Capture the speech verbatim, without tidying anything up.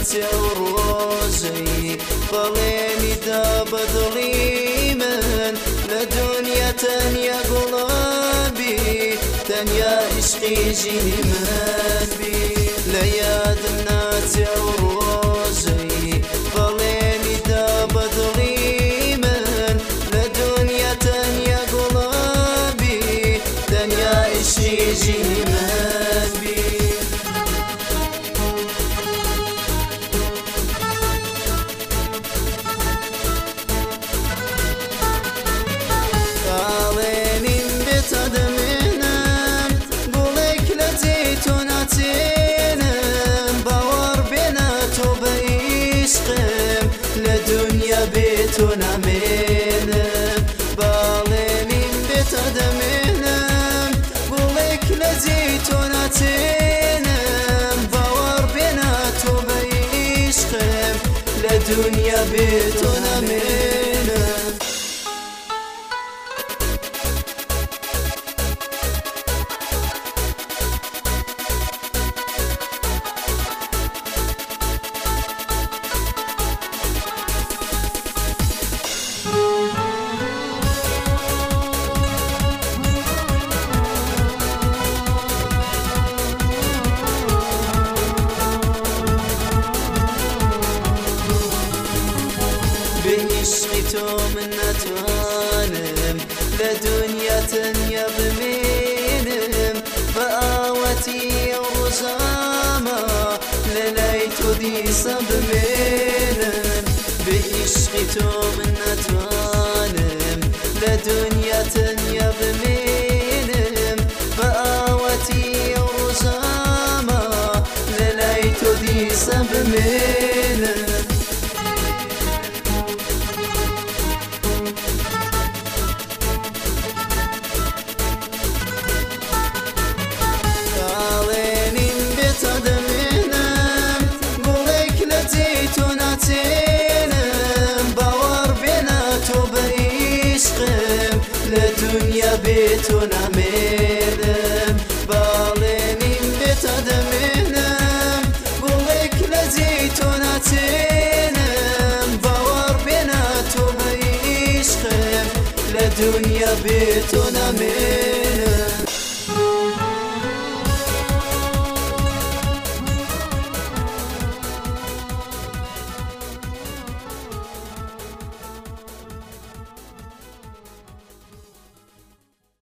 ناچێ و ڕۆژەی بەڵێنی دا بەدڵی من لە دنیا تەنیا گوڵابی تەنیا عشقی ژینی من بی لە یادم ناچێ و ڕۆژەی بەڵێنی دا بەدڵی من لە دنیا تەنیا گوڵابی تەنیا عشقی ژینی من بی بێتۆ نامێنم باڵێنیم بێتە دەمێنم گوڵێک لە جێی تۆ ناچێنم باوەڕ بێنە تۆ بە عیشقم لە دونیا بێتۆ نامێنم بعشقی تۆ من ناتوانم لە دنیا تەنیا بمێنم بە ئاوەتی ئەو ڕۆژامە لە لای تۆ دیسە بمێنم بعشقی تۆ من ناتوانم لە دنیا تەنیا بمێنم بە ئاوەتی ئەو ڕۆژامە لە لای تۆ دیسە بمێنم لە دنیا بێتۆ نامێنم باڵێنیم بێتە دەمێنم گوڵێک لە جێی تۆ ناچێنم باوەڕ بێنە تۆ بە عیشقم لە دنیا بێتۆ نامێنم